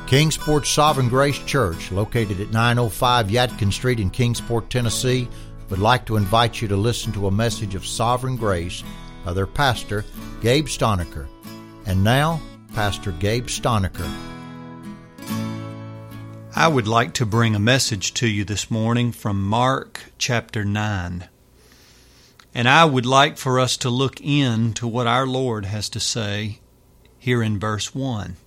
Kingsport Sovereign Grace Church, located at 905 Yadkin Street in Kingsport, Tennessee, would like to invite you to listen to a message of sovereign grace by their pastor, Gabe Stonecker. And now, Pastor Gabe Stonecker. I would like to bring a message to you this morning from Mark chapter 9. And I would like for us to look into what our Lord has to say here in verse 1.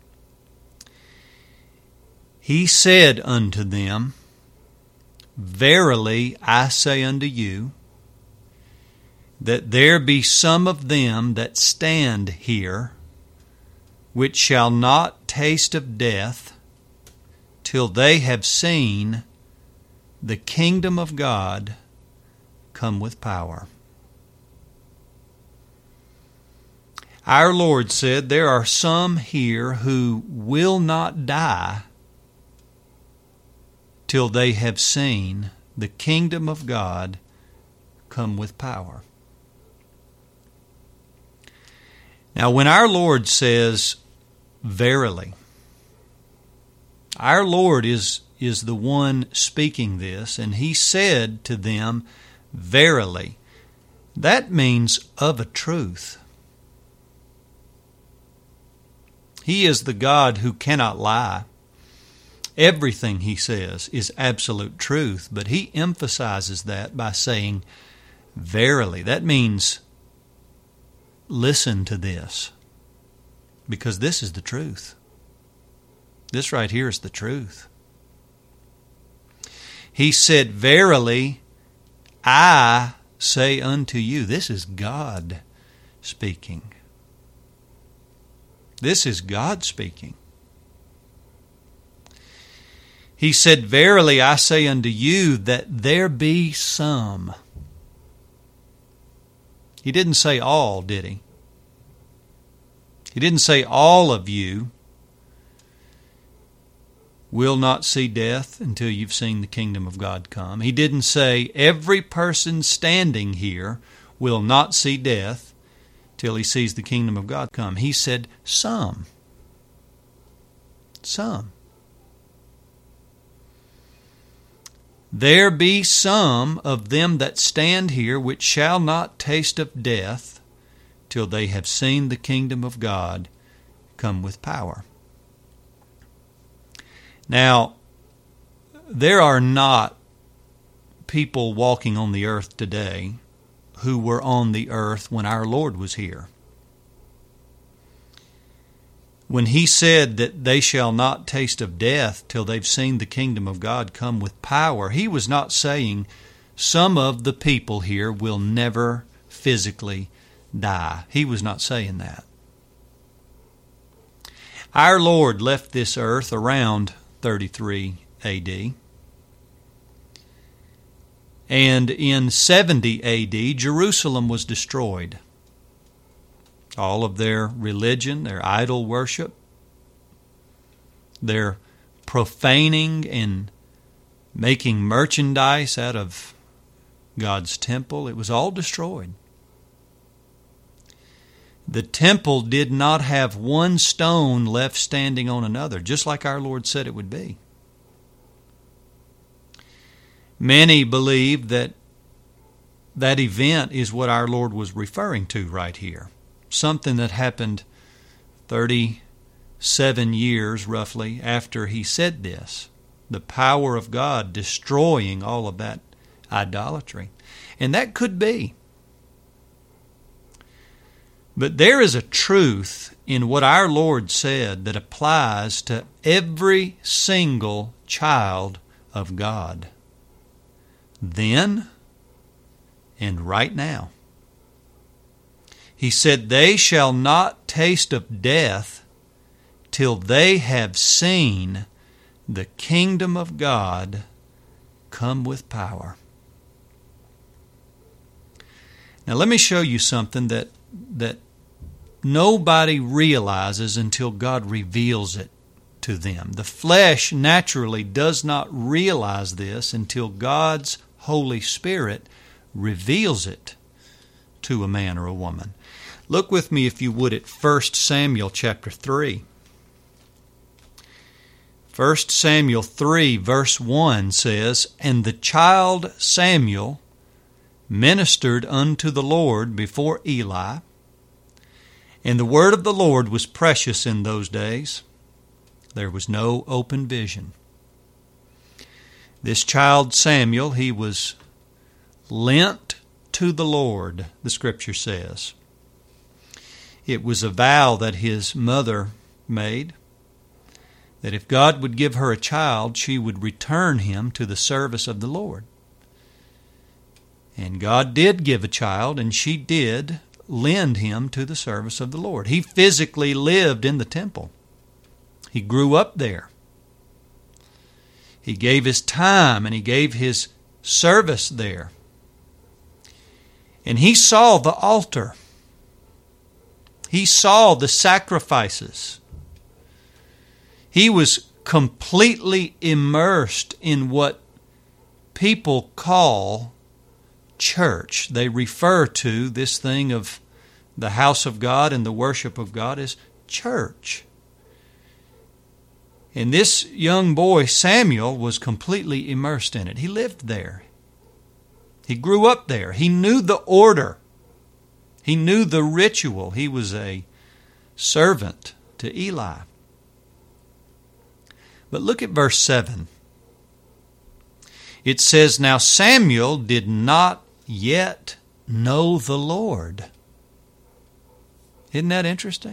He said unto them, Verily I say unto you, that there be some of them that stand here, which shall not taste of death, till they have seen the kingdom of God come with power. Our Lord said there are some here who will not die till they have seen the kingdom of God come with power. Now, when our Lord says, verily, our Lord is the one speaking this, and He said to them, verily. That means of a truth. He is the God who cannot lie. Everything He says is absolute truth, but He emphasizes that by saying, verily. That means listen to this, because this is the truth. This right here is the truth. He said, verily, I say unto you. This is God speaking. This is God speaking. He said, verily, I say unto you, that there be some. He didn't say all, did He? He didn't say all of you will not see death until you've seen the kingdom of God come. He didn't say every person standing here will not see death till he sees the kingdom of God come. He said some. Some. There be some of them that stand here which shall not taste of death till they have seen the kingdom of God come with power. Now, there are not people walking on the earth today who were on the earth when our Lord was here. When He said that they shall not taste of death till they've seen the kingdom of God come with power, He was not saying some of the people here will never physically die. He was not saying that. Our Lord left this earth around 33 A.D. And in 70 A.D., Jerusalem was destroyed. All of their religion, their idol worship, their profaning and making merchandise out of God's temple, it was all destroyed. The temple did not have one stone left standing on another, just like our Lord said it would be. Many believe that that event is what our Lord was referring to right here. Something that happened 37 years, roughly, after He said this. The power of God destroying all of that idolatry. And that could be. But there is a truth in what our Lord said that applies to every single child of God. Then and right now. He said, they shall not taste of death till they have seen the kingdom of God come with power. Now let me show you something that nobody realizes until God reveals it to them. The flesh naturally does not realize this until God's Holy Spirit reveals it to a man or a woman. Look with me, if you would, at 1 Samuel chapter 3. 1 Samuel 3 verse 1 says, "And the child Samuel ministered unto the Lord before Eli, and the word of the Lord was precious in those days. There was no open vision." This child Samuel, he was lent to the Lord, the Scripture says. It was a vow that his mother made, that if God would give her a child, she would return him to the service of the Lord. And God did give a child, and she did lend him to the service of the Lord. He physically lived in the temple. He grew up there. He gave his time and he gave his service there. And he saw the altar. He saw the sacrifices. He was completely immersed in what people call church. They refer to this thing of the house of God and the worship of God as church. And this young boy, Samuel, was completely immersed in it. He lived there. He grew up there. He knew the order. He knew the ritual. He was a servant to Eli. But look at verse 7. It says, "Now Samuel did not yet know the Lord." Isn't that interesting?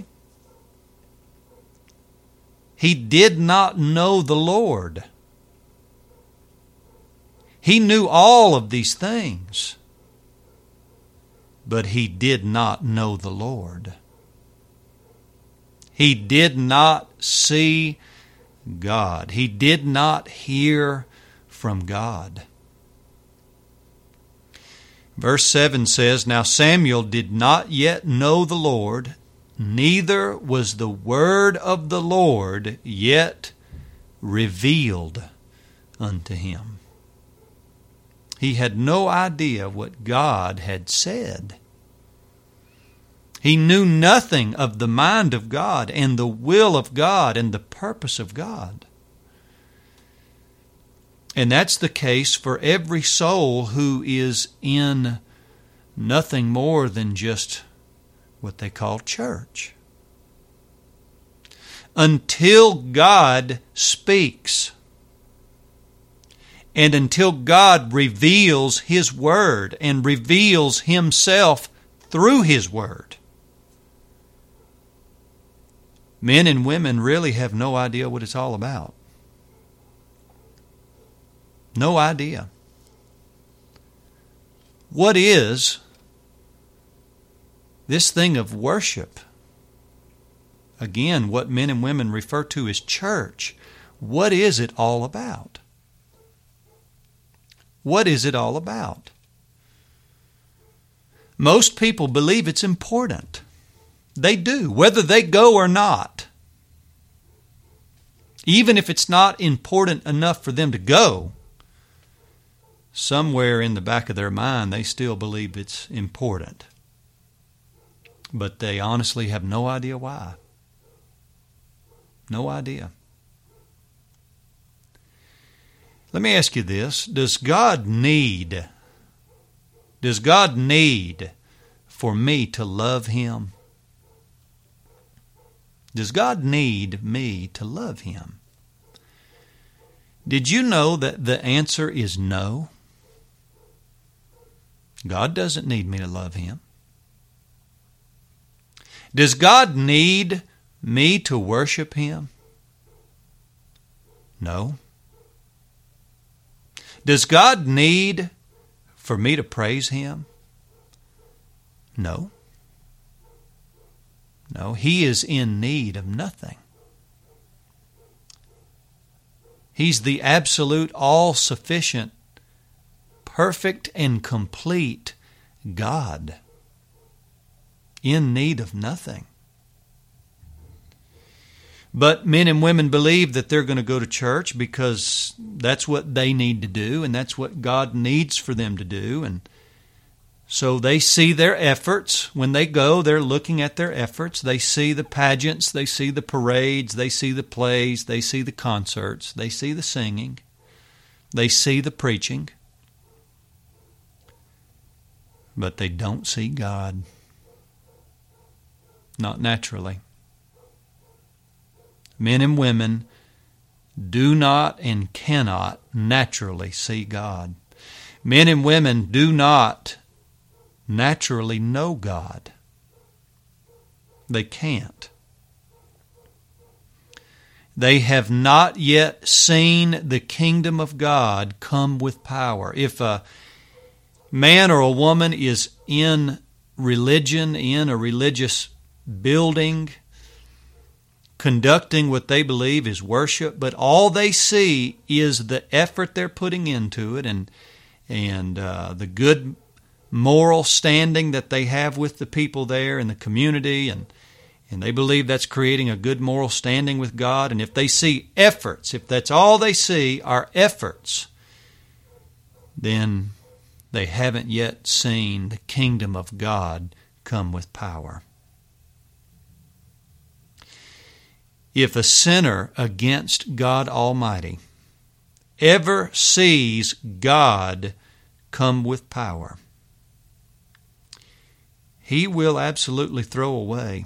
He did not know the Lord. He knew all of these things, but he did not know the Lord. He did not see God. He did not hear from God. Verse 7 says, "Now Samuel did not yet know the Lord, neither was the word of the Lord yet revealed unto him." He had no idea what God had said. He knew nothing of the mind of God and the will of God and the purpose of God. And that's the case for every soul who is in nothing more than just what they call church. Until God speaks and until God reveals His Word and reveals Himself through His Word, men and women really have no idea what it's all about. No idea. What is this thing of worship? Again, what men and women refer to as church. What is it all about? What is it all about? Most people believe it's important. They do, whether they go or not. Even if it's not important enough for them to go, somewhere in the back of their mind, they still believe it's important. But they honestly have no idea why. No idea. Let me ask you this. Does God need for me to love Him? Does God need me to love Him? Did you know that the answer is no? God doesn't need me to love Him. Does God need me to worship Him? No. Does God need for me to praise Him? No. No, He is in need of nothing. He's the absolute, all-sufficient, perfect and complete God, in need of nothing. But men and women believe that they're going to go to church because that's what they need to do and that's what God needs for them to do. And So they see their efforts. When they go, they're looking at their efforts. They see the pageants, they see the parades, they see the plays, they see the concerts, they see the singing, they see the preaching. But they don't see God. Not naturally. Men and women do not and cannot naturally see God. Men and women do not naturally know God. They can't. They have not yet seen the kingdom of God come with power. If a man or a woman is in religion, in a religious building, conducting what they believe is worship, but all they see is the effort they're putting into it and the good moral standing that they have with the people there in the community, and they believe that's creating a good moral standing with God. And if they see efforts, if that's all they see are efforts, then they haven't yet seen the kingdom of God come with power. If a sinner against God Almighty ever sees God come with power, he will absolutely throw away.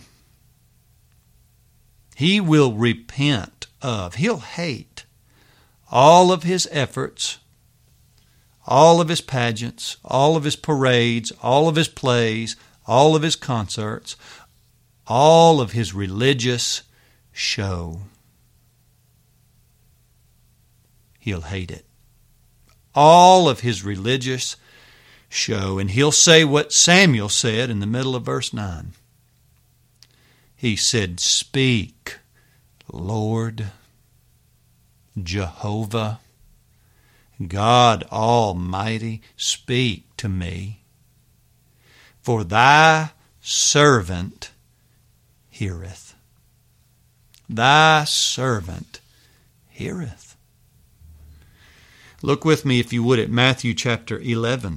He will repent of, he'll hate all of his efforts, all of his pageants, all of his parades, all of his plays, all of his concerts, all of his religious show. He'll hate it. All of his religious show. And he'll say what Samuel said in the middle of verse 9. He said, "Speak, Lord, Jehovah, God Almighty, speak to me, for thy servant heareth." Thy servant heareth. Look with me, if you would, at Matthew chapter 11.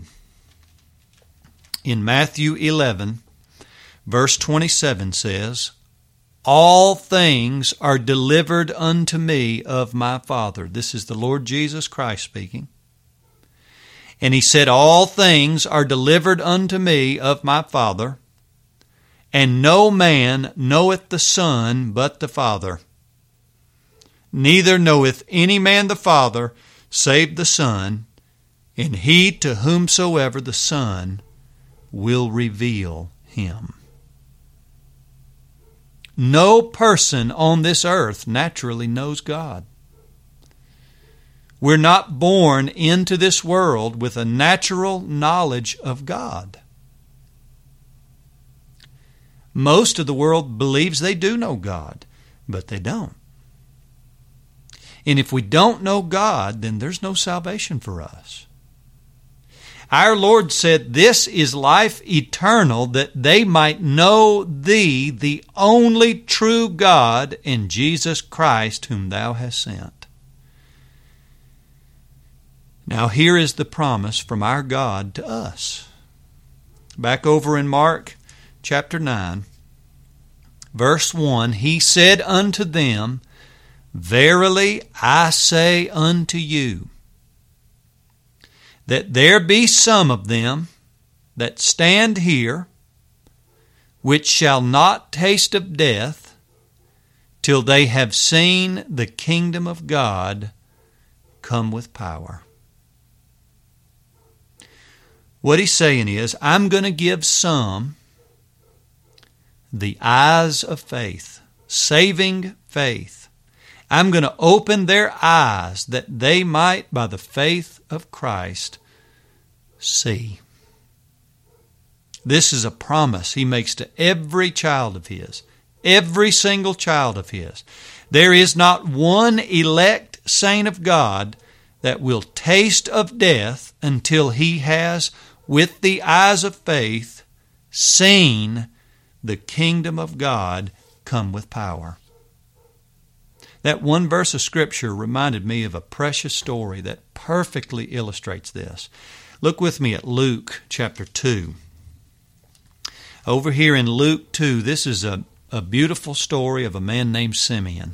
In Matthew 11, verse 27 says, "All things are delivered unto me of my Father." This is the Lord Jesus Christ speaking. And he said, "All things are delivered unto me of my Father, and no man knoweth the Son but the Father. Neither knoweth any man the Father save the Son, and he to whomsoever the Son will reveal him." No person on this earth naturally knows God. We're not born into this world with a natural knowledge of God. Most of the world believes they do know God, but they don't. And if we don't know God, then there's no salvation for us. Our Lord said, "This is life eternal, that they might know Thee, the only true God, and Jesus Christ, whom Thou hast sent." Now here is the promise from our God to us. Back over in Mark chapter 9, verse 1, He said unto them, "Verily I say unto you, that there be some of them that stand here, which shall not taste of death, till they have seen the kingdom of God come with power." What he's saying is, I'm going to give some the eyes of faith, saving faith. I'm going to open their eyes that they might, by the faith of Christ, see. This is a promise He makes to every child of His, every single child of His. There is not one elect saint of God that will taste of death until he has, with the eyes of faith, seen the kingdom of God come with power. That one verse of Scripture reminded me of a precious story that perfectly illustrates this. Look with me at Luke chapter 2. Over here in Luke 2, this is a beautiful story of a man named Simeon.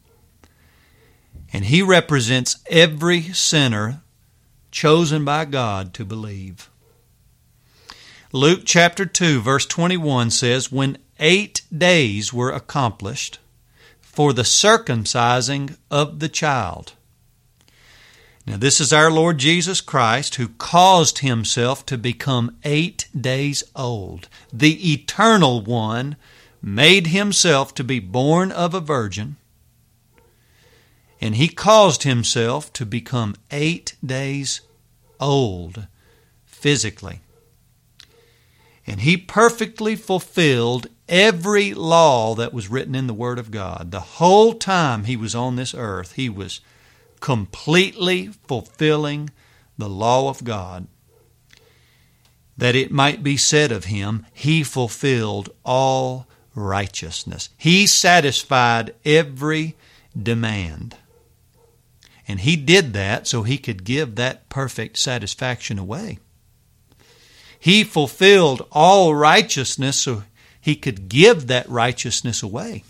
And he represents every sinner chosen by God to believe. Luke chapter 2, verse 21 says, "When 8 days were accomplished for the circumcising of the child." Now this is our Lord Jesus Christ, who caused himself to become 8 days old. The Eternal One made himself to be born of a virgin, and he caused himself to become 8 days old physically. And he perfectly fulfilled every law that was written in the Word of God. The whole time he was on this earth, he was completely fulfilling the law of God, that it might be said of him, he fulfilled all righteousness. He satisfied every demand. And he did that so he could give that perfect satisfaction away. He fulfilled all righteousness so he could give that righteousness away.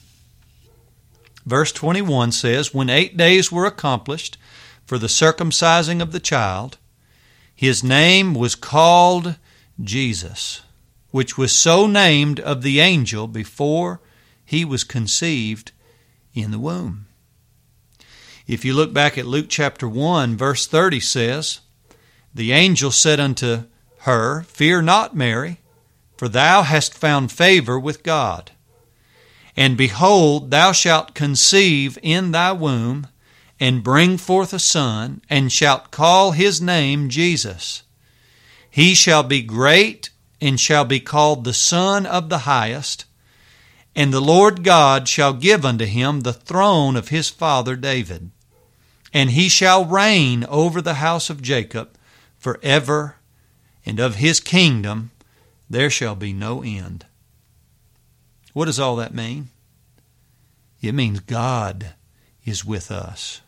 Verse 21 says, "When 8 days were accomplished for the circumcising of the child, his name was called Jesus, which was so named of the angel before he was conceived in the womb." If you look back at Luke chapter 1, verse 30 says, "The angel said unto her, Fear not, Mary, for thou hast found favor with God. And behold, thou shalt conceive in thy womb, and bring forth a son, and shalt call his name Jesus. He shall be great, and shall be called the Son of the Highest. And the Lord God shall give unto him the throne of his father David. And he shall reign over the house of Jacob forever, and of his kingdom there shall be no end." What does all that mean? It means God is with us.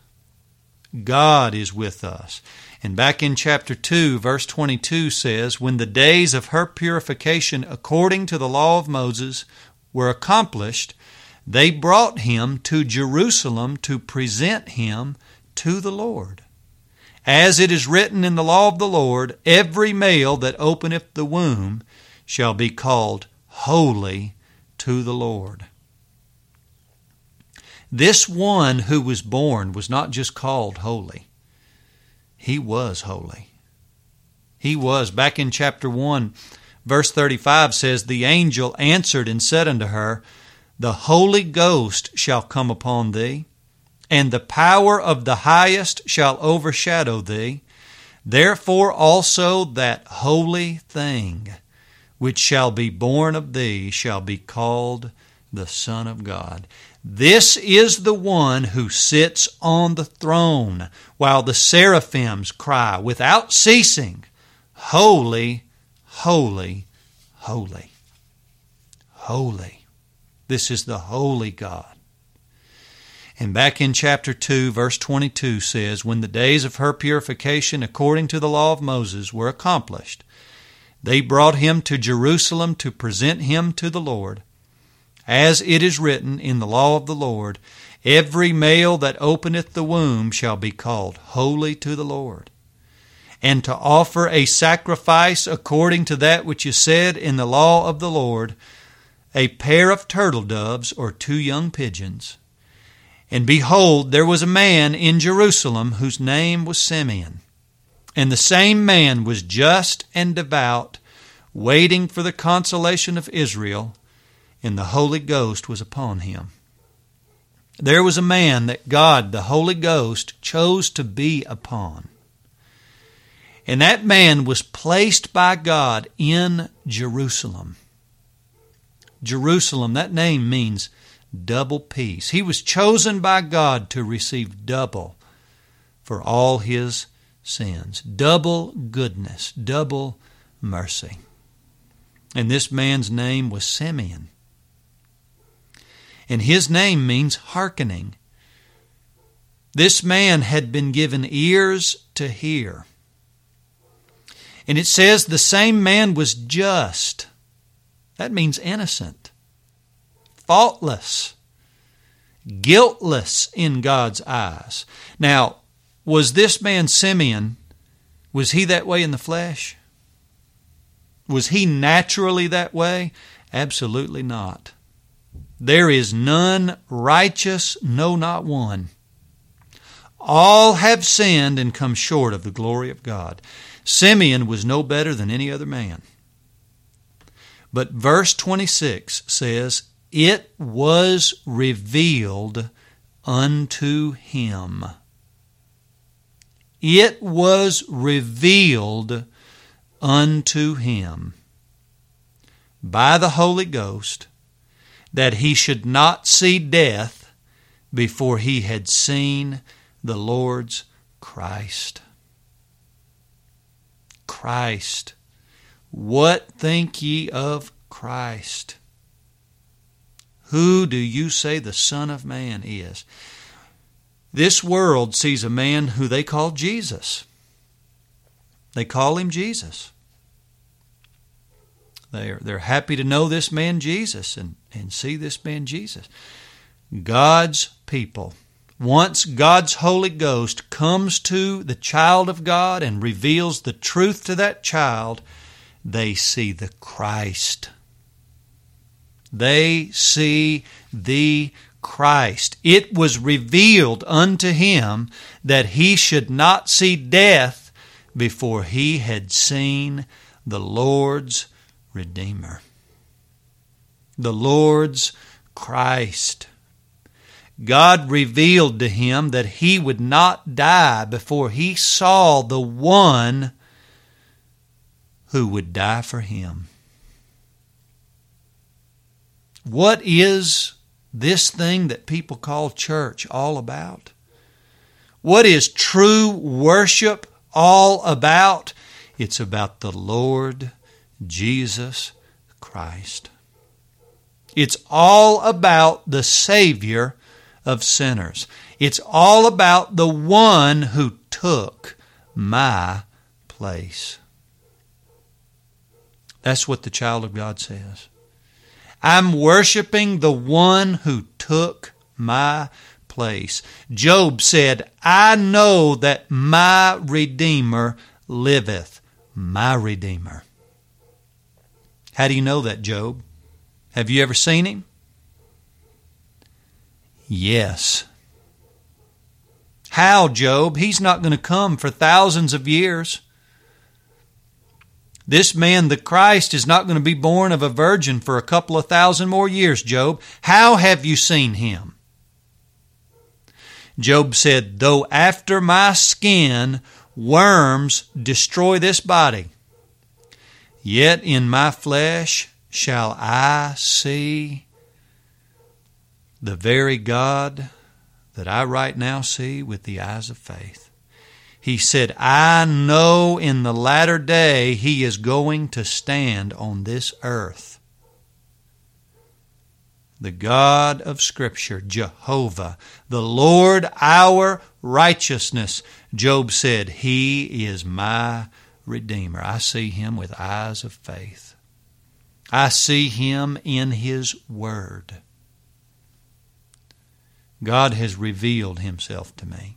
God is with us. And back in chapter 2, verse 22 says, "When the days of her purification according to the law of Moses were accomplished, they brought him to Jerusalem to present him to the Lord. As it is written in the law of the Lord, every male that openeth the womb shall be called holy to the Lord." This one who was born was not just called holy. He was holy. He was. Back in chapter 1, verse 35 says, "The angel answered and said unto her, The Holy Ghost shall come upon thee, and the power of the Highest shall overshadow thee. Therefore also that holy thing which shall be born of thee shall be called the Son of God." This is the one who sits on the throne, while the seraphims cry without ceasing, "Holy, holy, holy, holy." This is the holy God. And back in chapter 2, verse 22 says, "When the days of her purification according to the law of Moses were accomplished, they brought him to Jerusalem to present him to the Lord. As it is written in the law of the Lord, every male that openeth the womb shall be called holy to the Lord. And to offer a sacrifice according to that which is said in the law of the Lord, a pair of turtle doves or 2 young pigeons. And behold, there was a man in Jerusalem whose name was Simeon. And the same man was just and devout, waiting for the consolation of Israel, and the Holy Ghost was upon him." There was a man that God, the Holy Ghost, chose to be upon. And that man was placed by God in Jerusalem. Jerusalem, that name means double peace. He was chosen by God to receive double for all his sins. Double goodness, double mercy. And this man's name was Simeon. And his name means hearkening. This man had been given ears to hear. And it says the same man was just. That means innocent, faultless, guiltless in God's eyes. Now, was this man Simeon, was he that way in the flesh? Was he naturally that way? Absolutely not. There is none righteous, no, not one. All have sinned and come short of the glory of God. Simeon was no better than any other man. But verse 26 says, it was revealed unto him. It was revealed unto him by the Holy Ghost that he should not see death before he had seen the Lord's Christ. Christ. What think ye of Christ? Who do you say the Son of Man is? This world sees a man who they call Jesus. They call him Jesus. They're happy to know this man Jesus and see this man Jesus. God's people, once God's Holy Ghost comes to the child of God and reveals the truth to that child, they see the Christ. They see the Christ. It was revealed unto him that he should not see death before he had seen the Lord's Redeemer. The Lord's Christ. God revealed to him that he would not die before he saw the one who would die for him. What is this thing that people call church all about? What is true worship all about? It's about the Lord Jesus Christ. It's all about the Savior of sinners. It's all about the one who took my place. That's what the child of God says. I'm worshiping the one who took my place. Job said, I know that my Redeemer liveth. My Redeemer. How do you know that, Job? Have you ever seen him? Yes. How, Job? He's not going to come for thousands of years. This man, the Christ, is not going to be born of a virgin for a couple of thousand more years, Job. How have you seen him? Job said, though after my skin worms destroy this body, yet in my flesh shall I see the very God that I right now see with the eyes of faith. He said, I know in the latter day he is going to stand on this earth. The God of Scripture, Jehovah, the Lord our righteousness. Job said, he is my Redeemer. I see him with eyes of faith. I see him in his Word. God has revealed himself to me.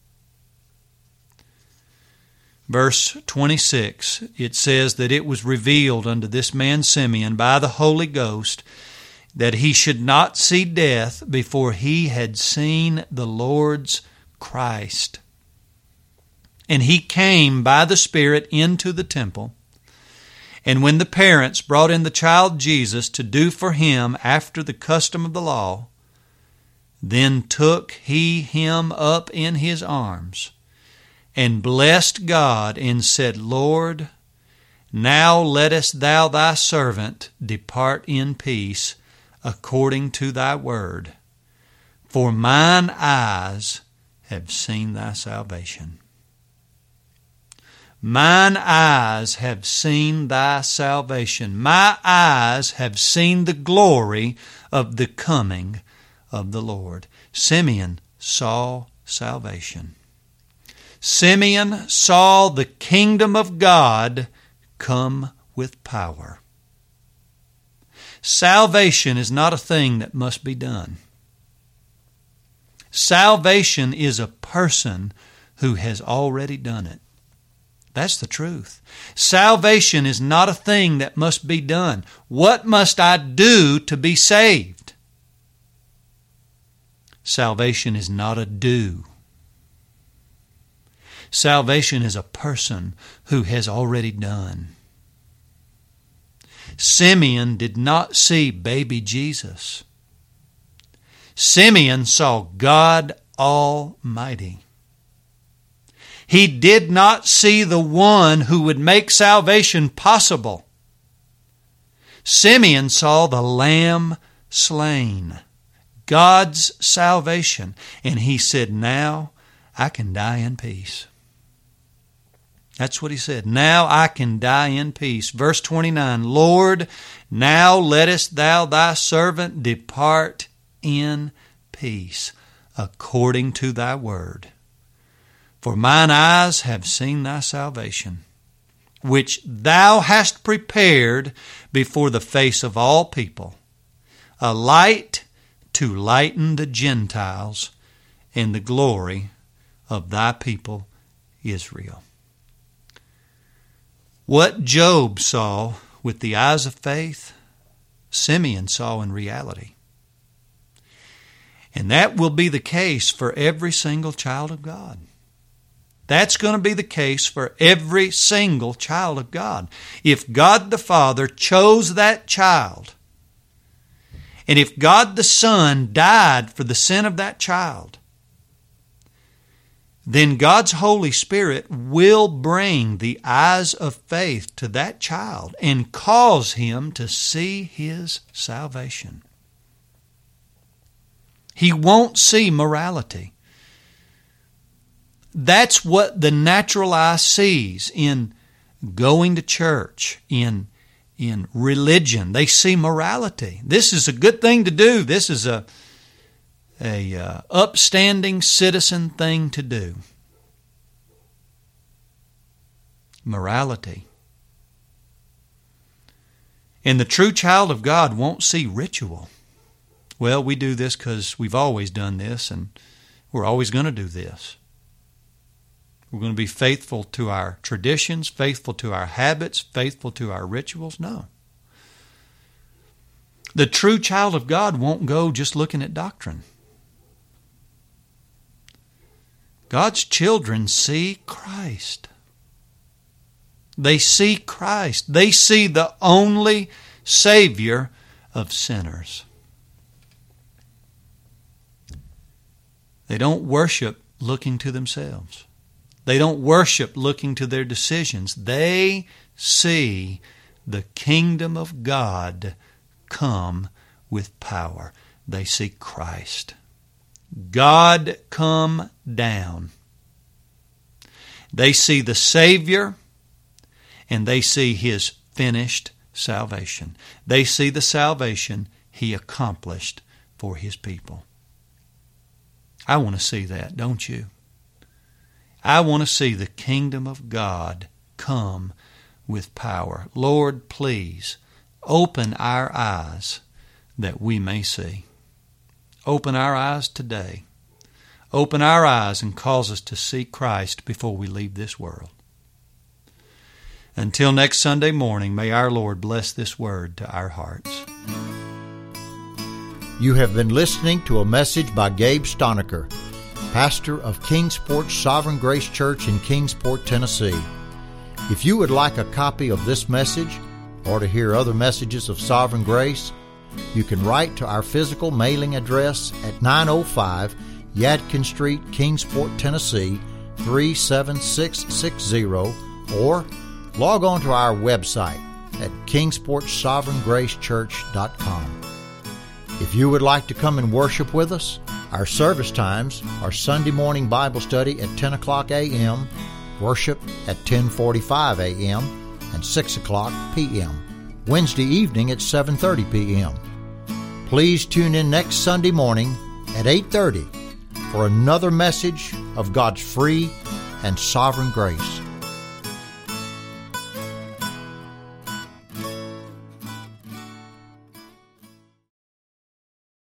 Verse 26, it says that it was revealed unto this man Simeon by the Holy Ghost that he should not see death before he had seen the Lord's Christ. And he came by the Spirit into the temple. And when the parents brought in the child Jesus to do for him after the custom of the law, then took he him up in his arms, and blessed God, and said, Lord, now lettest thou thy servant depart in peace according to thy word. For mine eyes have seen thy salvation. Mine eyes have seen thy salvation. My eyes have seen the glory of the coming of the Lord. Simeon saw salvation. Simeon saw the kingdom of God come with power. Salvation is not a thing that must be done. Salvation is a person who has already done it. That's the truth. Salvation is not a thing that must be done. What must I do to be saved? Salvation is not a do. Salvation is a person who has already done. Simeon did not see baby Jesus. Simeon saw God Almighty. He did not see the one who would make salvation possible. Simeon saw the Lamb slain, God's salvation, and he said, now I can die in peace. That's what he said. Now I can die in peace. Verse 29, Lord, now lettest thou thy servant depart in peace, according to thy word. For mine eyes have seen thy salvation, which thou hast prepared before the face of all people, a light to lighten the Gentiles and the glory of thy people Israel. What Job saw with the eyes of faith, Simeon saw in reality. And that will be the case for every single child of God. That's going to be the case for every single child of God. If God the Father chose that child, and if God the Son died for the sin of that child, then God's Holy Spirit will bring the eyes of faith to that child and cause him to see his salvation. He won't see morality. That's what the natural eye sees in going to church, in religion. They see morality. This is a good thing to do. This is a upstanding citizen thing to do. Morality. And the true child of God won't see ritual. Well, we do this because we've always done this and we're always going to do this. We're going to be faithful to our traditions, faithful to our habits, faithful to our rituals. No. The true child of God won't go just looking at doctrine. God's children see Christ. They see Christ. They see the only Savior of sinners. They don't worship looking to themselves. They don't worship looking to their decisions. They see the kingdom of God come with power. They see Christ. God come down. They see the Savior, and they see His finished salvation. They see the salvation He accomplished for His people. I want to see that, don't you? I want to see the kingdom of God come with power. Lord, please open our eyes that we may see. Open our eyes today. Open our eyes and cause us to see Christ before we leave this world. Until next Sunday morning, may our Lord bless this word to our hearts. You have been listening to a message by Gabe Stonecker, pastor of Kingsport Sovereign Grace Church in Kingsport, Tennessee. If you would like a copy of this message or to hear other messages of Sovereign Grace, you can write to our physical mailing address at 905 Yadkin Street, Kingsport, Tennessee, 37660, or log on to our website at kingsportsovereigngracechurch.com. If you would like to come and worship with us, our service times are Sunday morning Bible study at 10 o'clock a.m., worship at 10:45 a.m., and 6 o'clock p.m., Wednesday evening at 7:30 p.m. Please tune in next Sunday morning at 8:30 for another message of God's free and Sovereign Grace.